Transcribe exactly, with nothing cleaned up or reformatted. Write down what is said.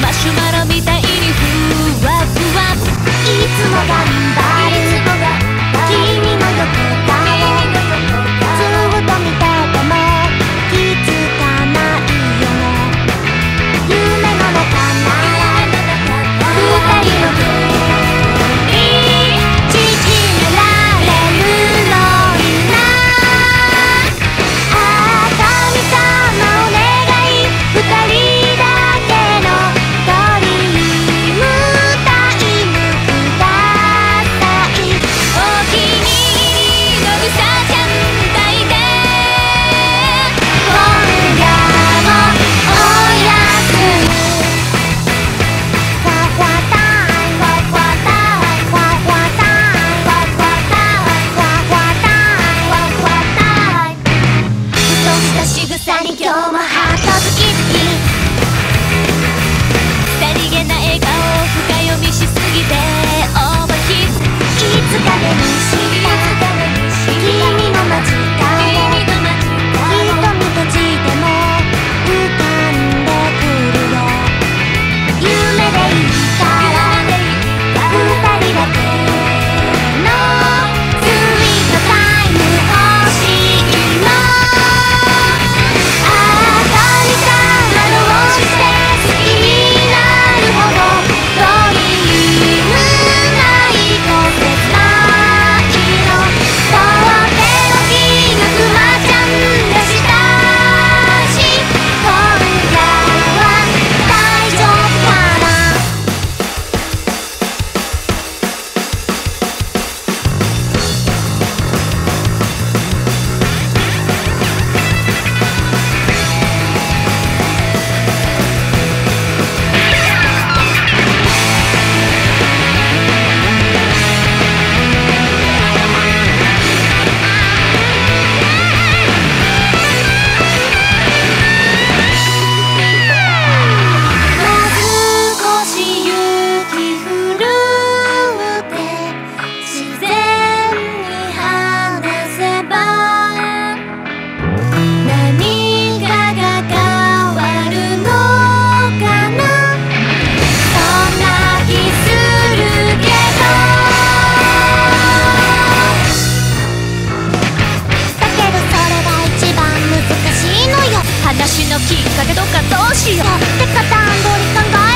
マシュマロみたいにふわふわ。いつも頑張る君の横顔、ずっと見てても気づかないよね。夢の中なら二人の距離縮められるのにな。あー神様お願い、二人だけのドリームタイムください。お気に入りのうさちゃん抱いて今夜もおやすみ。ファファタイムファファタイムファファタイムファファタイムファファタイムファファタイム。ふとした仕草に今日もハートズキズキ。さりげな笑顔を深読みしすぎてオーバーヒート。いつか目にした君の間近を瞳閉じても浮かんでくるよ。夢でいいから二人だけのスイートタイム欲しいの。あー神様どうして好きになるほどドリームないと切ないの。とっておきのクマちゃんでしたし、今夜は大丈夫かな。もう少し雪降るって自然に話せば何かが変わるのかな。そんな気するけど、だけどそれが一番難しいのよ。話のきっかけとかどうしよう。てか段取り考